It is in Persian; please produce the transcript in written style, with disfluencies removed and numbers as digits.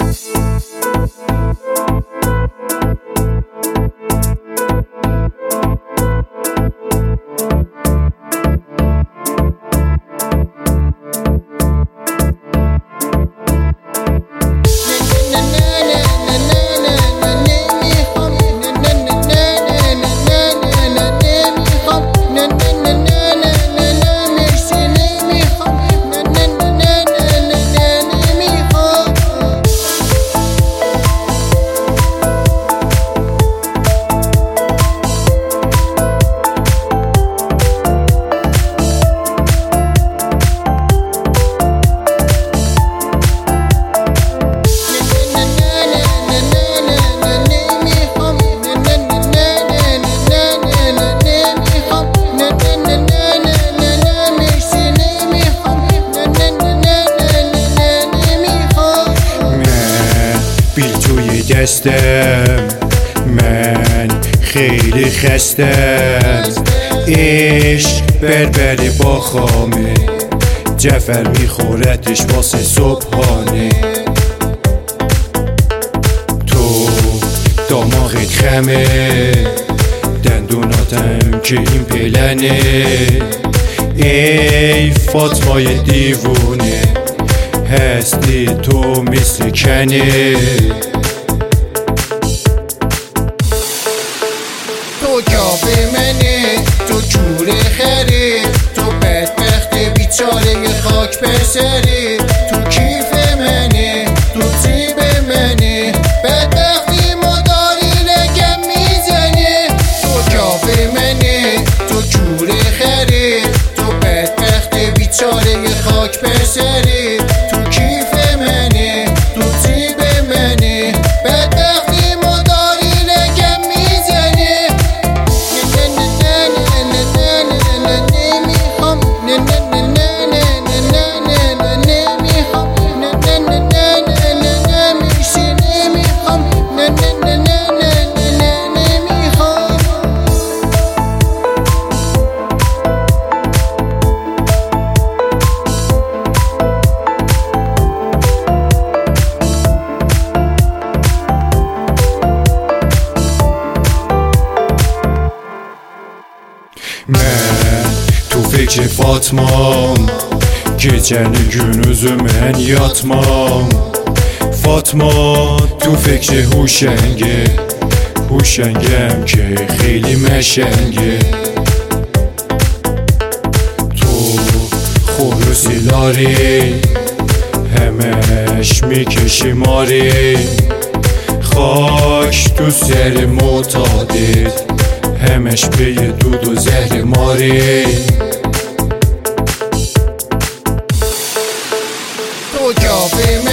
دستم من خیلی خستم، عشق بربری با خامه، جعفر میخورتش واسه صبحانه. تو دماغت خمه، دندوناتم که این پلنه، ای فاطمای دیوونه، هستی تو مثل کنه. تو کافه منه، تو جور خری، تو بدبخت بیچاره خاک پسری، تو کیف منه، تو تیب منه، بدبختی مداری لگم میزنه. تو کافه منه، تو جور خری، تو بدبخت بیچاره خاک پسری، تو کیف منه، تو تیب منه، بدبختی مداری لگم میزنه. من تو فکر فاطمام، gecəni günüzü mən yatmam. Fatma tu fikri huşenge, huşengem ki xeyli məşenge. Tu xulusilari, həməş mikəşi mari, خاک تو سر معتادت، همش پی دود و زهر ماری. تو کافه